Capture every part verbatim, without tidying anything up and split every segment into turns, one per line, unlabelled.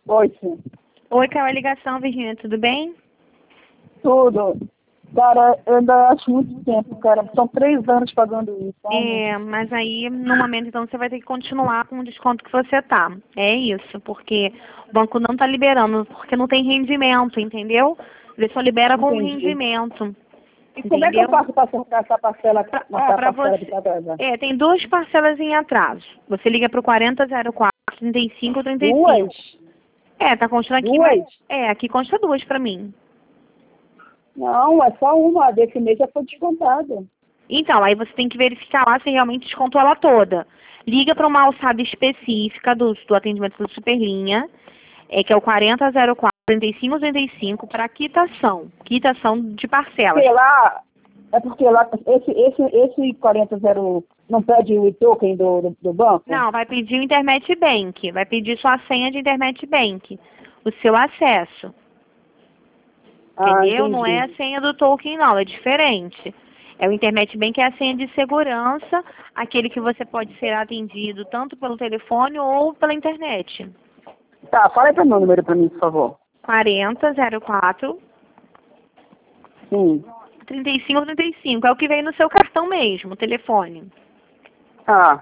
Oi, sim.
Oi, qual é a ligação, Virgínia? Tudo bem?
Tudo. Cara, eu ainda acho muito tempo, cara. São três anos pagando isso, sabe?
É, mas aí, no momento, então, você vai ter que continuar com o desconto que você tá. É isso, porque o banco não tá liberando, porque não tem rendimento, entendeu? Ele só libera com
Entendi.
rendimento.
E como é que eu
Entendeu?
faço para acertar essa parcela,
Pra, ó,
essa
pra
parcela
você.
que tá atrasada?
É, tem duas parcelas em atraso. Você liga pro quarenta zero quatro, trinta e cinco, trinta e cinco.
Duas?
É, tá constando aqui, mas.
Duas?
É, aqui consta duas pra mim.
Não, é só uma. Desse mês já foi descontada.
Então, aí você tem que verificar lá se realmente descontou ela toda. Liga para uma alçada específica do, do atendimento da Superlinha, é, que é o quarenta zero quatro, trinta e cinco, trinta e cinco, para quitação. Quitação de parcelas.
Porque lá, é porque lá, esse, esse, esse quarenta zero não pede o token do, do, do banco?
Não, vai pedir o Internet Bank. Vai pedir sua senha de Internet Bank. O seu acesso.
Ah,
Entendeu? Não é a
entendi.
senha do token, não. É diferente. É o Internet Bank, é a senha de segurança, aquele que você pode ser atendido tanto pelo telefone ou pela internet.
Tá, fala aí pro meu número pra mim, por favor.
quarenta zero quatro,
Sim.
trinta e cinco, trinta e cinco. É o que vem no seu cartão mesmo, o telefone.
Ah.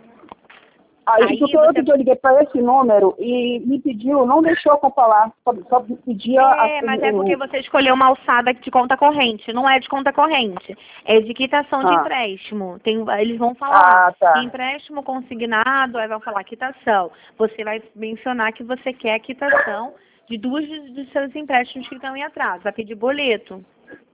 Aí,
Aí
porque
você...
outro dia eu liguei para esse número e me pediu, não deixou eu falar, só, só me pedia...
É,
a-
mas é
o-
porque você escolheu uma alçada de conta corrente. Não é de conta corrente. É de quitação de
Ah,
empréstimo. Tem, eles vão falar
ah, tá.
empréstimo consignado, aí vão falar quitação. Você vai mencionar que você quer quitação de duas dos dos seus empréstimos que estão em atraso. Vai pedir boleto.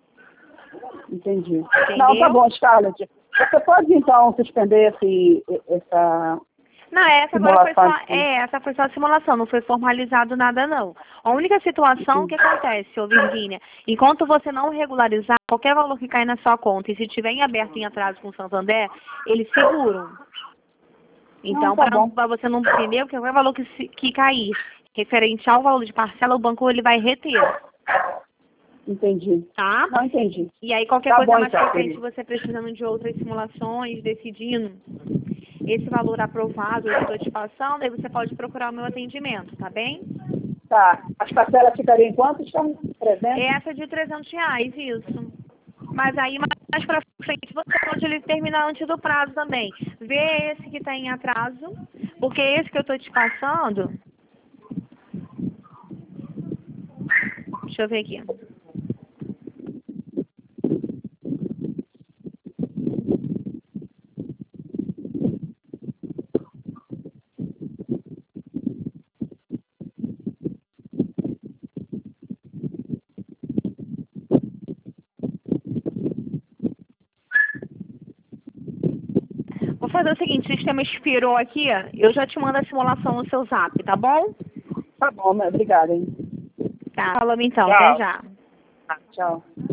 Entendi.
Entendeu?
Não, tá bom, Scarlett. Você pode, então, suspender esse, essa
Não, essa agora foi
simulação
só,
aqui?
é, essa foi só a simulação, não foi formalizado nada não. A única situação que
Entendi.
acontece, ô Virgínia, enquanto você não regularizar qualquer valor que cai na sua conta e se tiver em aberto em atraso com o Santander, eles seguram.
Não,
Então,
tá
para
bom.
você não entender, que qualquer valor que, se- que cair referente ao valor de parcela, o banco ele vai reter,
Entendi.
tá?
Não, entendi.
E aí qualquer
Tá
coisa
bom,
mais
então,
pra frente,
querido.
você precisando de outras simulações, decidindo esse valor aprovado, eu estou te passando, aí você pode procurar o meu atendimento, tá bem?
Tá. As parcelas ficariam em quanto? Estão trezentos?
Essa de trezentos reais, isso. Mas aí mais pra frente você pode ele terminar antes do prazo também. Vê esse que está em atraso, porque esse que eu estou te passando... Deixa eu ver aqui. Vou fazer o seguinte, o sistema expirou aqui, eu já te mando a simulação no seu zap, tá bom?
Tá bom, né? Obrigada, hein?
Tá. Falando então, até
Tchau.
já.
Tchau.